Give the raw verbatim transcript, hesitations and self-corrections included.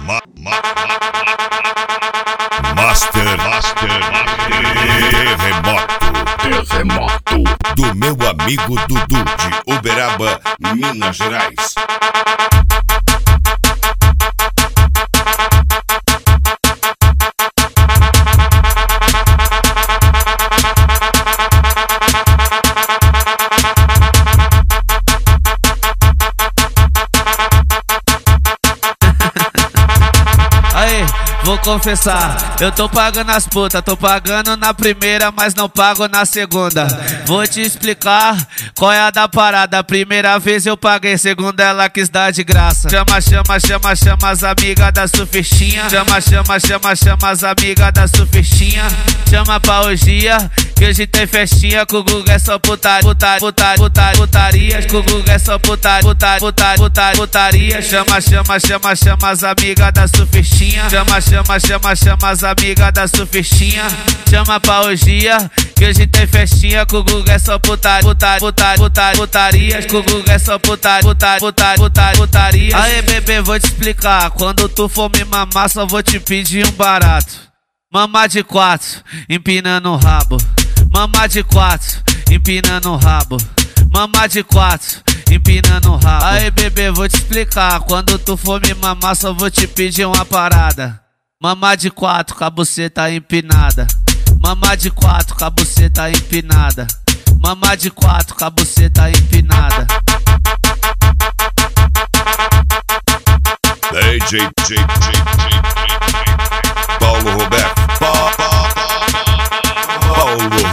Ma, ma, master, master, terremoto, terremoto do meu amigo Dudu de Uberaba, Minas Gerais. Aí, vou confessar, eu tô pagando as putas, tô pagando na primeira, mas não pago na segunda. Vou te explicar qual é a da parada. Primeira vez eu paguei, segunda ela quis dar de graça. Chama, chama, chama, chama as amigas da surfistinha. Chama, chama, chama, chama as amigas da surfistinha. Chama pra orgia, que hoje tem festinha. Com o Guga é só putaria, putaria, putaria, putaria, putaria. Com o Guga é só putaria, putaria, putaria, putaria, putaria. Chama, chama, chama, chama as amigas da surfistinha. Chama, chama, chama, chama as amigas da surfistinha. Chama pra orgia, que hoje tem festinha. Com o Guga é só putaria, putaria, putaria, putaria, putaria. Com o Guga é só putaria, putaria, putaria, putaria, putaria. Aê, bebê, vou te explicar. Quando tu for me mamar, só vou te pedir um barato. Mamar de quatro, empinando o rabo. Mamar de quatro, empinando o rabo. Mamar de quatro, empinando o rabo. Aí, bebê, vou te explicar. Quando tu for me mamar, só vou te pedir uma parada. Mamar de quatro, com a buceta empinada. Mamar de quatro, com a buceta empinada. Mamar de quatro, com a buceta empinada. D J, J, J, J, Paulo Roberto, Paulo